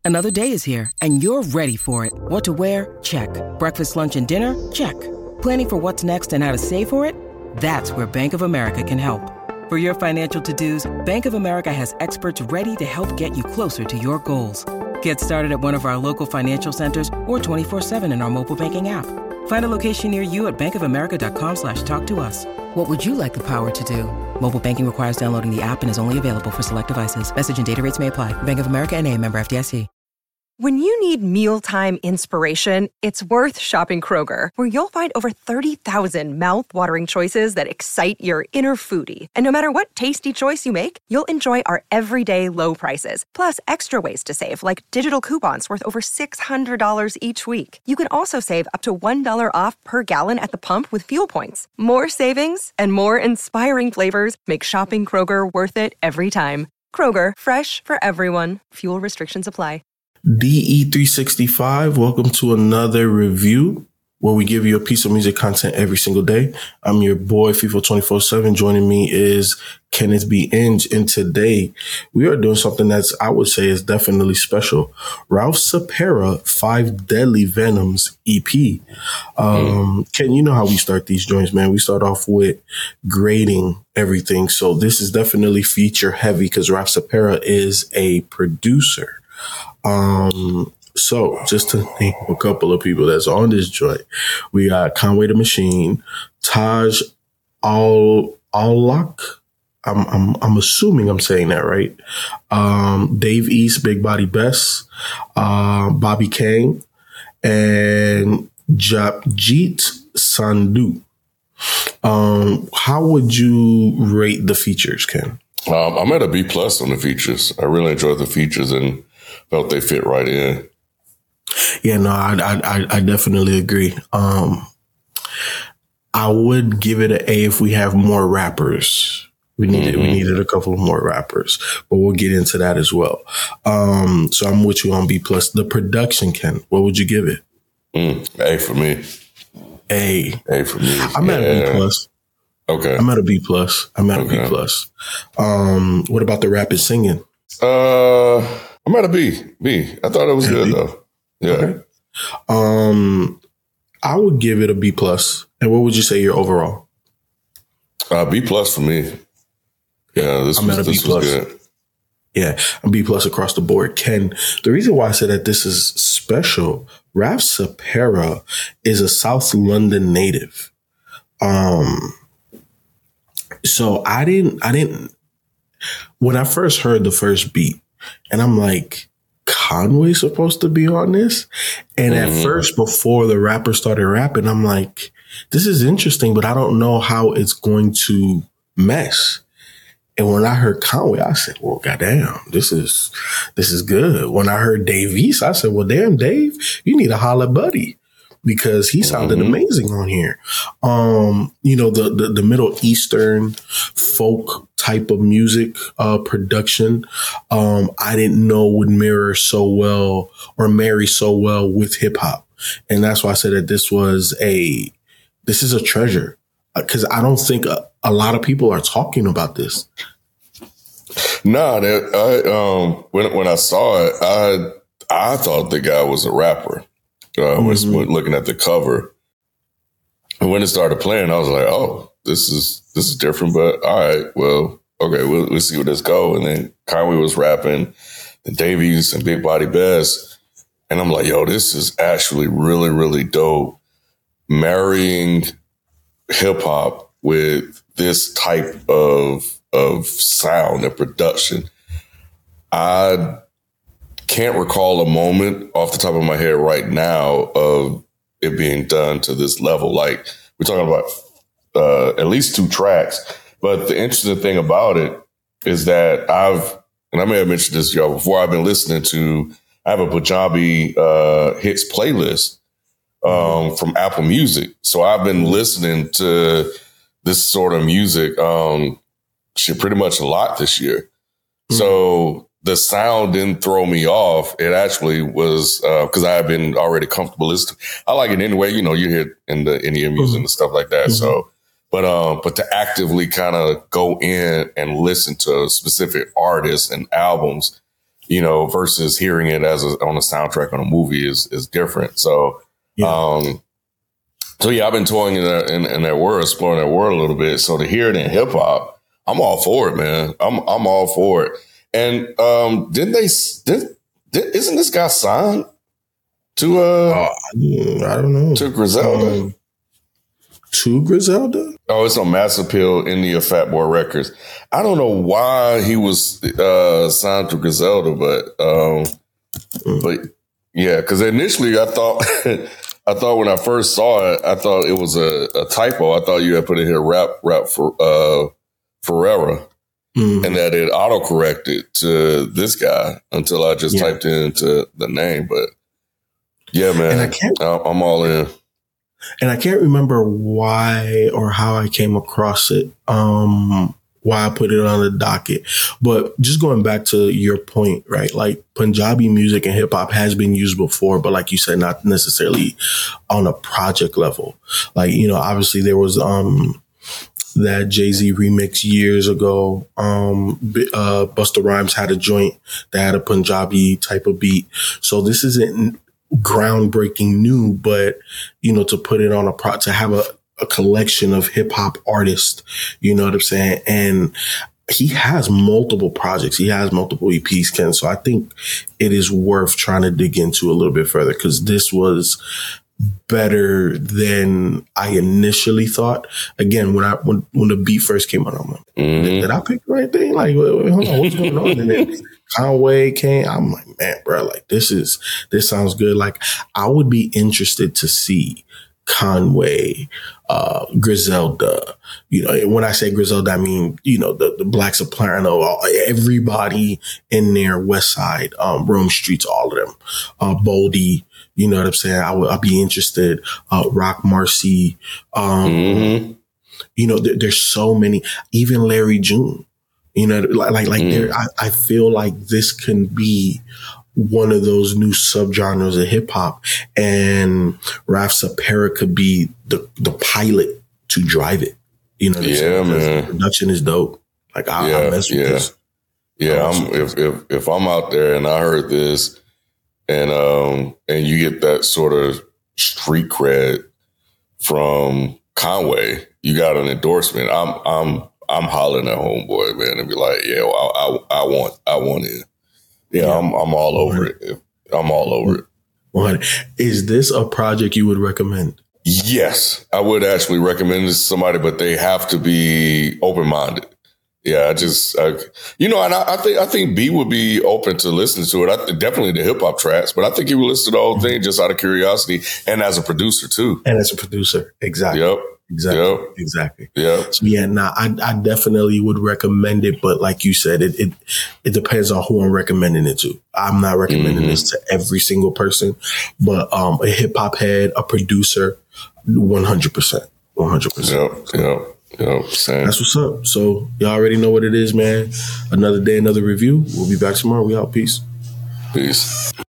Another day is here, and you're ready for it. What to wear? Check. Breakfast, lunch, and dinner? Check. Planning for what's next and how to save for it? That's where Bank of America can help. For your financial to-dos, Bank of America has experts ready to help get you closer to your goals. Get started at one of our local financial centers or 24/7 in our mobile banking app. Find a location near you at bankofamerica.com/talktous. What would you like the power to do? Mobile banking requires downloading the app and is only available for select devices. Message and data rates may apply. Bank of America N.A., member FDIC. When you need mealtime inspiration, it's worth shopping Kroger, where you'll find over 30,000 mouth-watering choices that excite your inner foodie. And no matter what tasty choice you make, you'll enjoy our everyday low prices, plus extra ways to save, like digital coupons worth over $600 each week. You can also save up to $1 off per gallon at the pump with fuel points. More savings and more inspiring flavors make shopping Kroger worth it every time. Kroger, fresh for everyone. Fuel restrictions apply. DE365, welcome to another review where we give you a piece of music content every single day. I'm your boy, FIFA 24/7. Joining me is Kenneth B. Inge, and today we are doing something that's, I would say, is definitely special. Ralph Sapera, 5 Deadly Venoms EP. Ken, you know how we start these joints, man. We start off with grading everything. So this is definitely feature heavy because Ralph Sapera is a producer. So just to name a couple of people that's on this joint, we got Conway the Machine, Taj Al-Lak. I'm assuming I'm saying that right. Dave East, Big Body Bess, Bobby Kane, and Japjit Sandhu. How would you rate the features, Ken? I'm at a B+ on the features. I really enjoyed the features and felt they fit right in. Yeah, no, I definitely agree. I would give it an A if we have more rappers. We needed a couple of more rappers, but we'll get into that as well. So I'm with you on B+. The production, Ken, what would you give it? A for me. A for me. I'm at a B+. Okay. I'm at a B+. I'm at a B+. What about the rap and singing? I'm at a B. I thought it was good though. Yeah. Okay. I would give it a B+. And what would you say your overall? B+ for me. Yeah, this was good. Yeah, a B+ across the board. Ken, the reason why I said that this is special, Ralph Sapera is a South London native. So I didn't, when I first heard the first beat, and I'm like, Conway's supposed to be on this? And at first, before the rapper started rapping, I'm like, this is interesting, but I don't know how it's going to mesh. And when I heard Conway, I said, well, goddamn, this is good. When I heard Dave East, I said, well, damn, Dave, you need to holler buddy, because he sounded amazing on here. The Middle Eastern folk type of music production, I didn't know would mirror so well or marry so well with hip hop. And that's why I said that this is a treasure, because I don't think a lot of people are talking about this. No, when I saw it, I thought the guy was a rapper. Was looking at the cover, and when it started playing, I was like, "Oh, this is different." But all right, well, okay, we'll see where this go. And then Conway was rapping, and Davies and Big Body Bess, and I'm like, "Yo, this is actually really, really dope." Marrying hip hop with this type of sound and production, I can't recall a moment off the top of my head right now of it being done to this level. Like, we're talking about at least 2 tracks. But the interesting thing about it is that I may have mentioned this to y'all before, I have a Punjabi hits playlist from Apple Music. So I've been listening to this sort of music pretty much a lot this year. So the sound didn't throw me off. It actually was because I have been already comfortable listening. I like it anyway. You hear it in the Indian music and stuff like that. So, but to actively kind of go in and listen to specific artists and albums, versus hearing it on a soundtrack on a movie is different. So, I've been toying in that world, exploring that world a little bit. So to hear it in hip hop, I'm all for it, man. I'm all for it. And isn't this guy signed to I don't know, to Griselda? To Griselda? Oh, it's on Mass Appeal, India, Fat Boy Records. I don't know why he was signed to Griselda, but yeah, because initially I thought when I first saw it, I thought it was a typo. I thought you had put in here rap for Ferreira, and that it autocorrected to this guy until I just typed into the name. But yeah, man, I'm all in. And I can't remember why or how I came across it, why I put it on the docket. But just going back to your point, right? Like Punjabi music and hip hop has been used before, but like you said, not necessarily on a project level. Like, obviously there was that Jay-Z remix years ago. Busta Rhymes had a joint that had a Punjabi type of beat. So this isn't groundbreaking new, but to put it on to have a collection of hip hop artists, you know what I'm saying? And he has multiple projects. He has multiple EPs, Ken. So I think it is worth trying to dig into a little bit further, because this was better than I initially thought. Again, when the beat first came out, I'm like, did I pick the right thing? Like, hold on, what's going on? And then Conway came. I'm like, man, bro, like this sounds good. Like, I would be interested to see Conway, Griselda. When I say Griselda, I mean, the Black Soprano, everybody in there, West Side, Rome Streets, all of them, Boldy. You know what I'm saying? I'll be interested. Rock Marcy. There's so many, even Larry June, there, I feel like this can be one of those new subgenres of hip hop, and Raf Sapera could be the pilot to drive it. You know what I'm saying? Man. The production is dope. Like I mess with this. Yeah. If I'm out there and I heard this, and you get that sort of street cred from Conway, you got an endorsement. I'm hollering at homeboy, man, and be like, yeah, well, I want it. Yeah, I'm all over it. I'm all over it. Is this a project you would recommend? Yes, I would actually recommend this to somebody, but they have to be open-minded. Yeah, I think B would be open to listening to it. Definitely the hip hop tracks, but I think he would listen to the whole thing just out of curiosity, and as a producer too. Exactly. Yep. Exactly. Yeah. So I definitely would recommend it, but like you said, it depends on who I'm recommending it to. I'm not recommending this to every single person, but a hip hop head, a producer, 100%. 100%. Yep. Same. That's what's up. So y'all already know what it is, man. Another day, another review. We'll be back tomorrow. We out. Peace.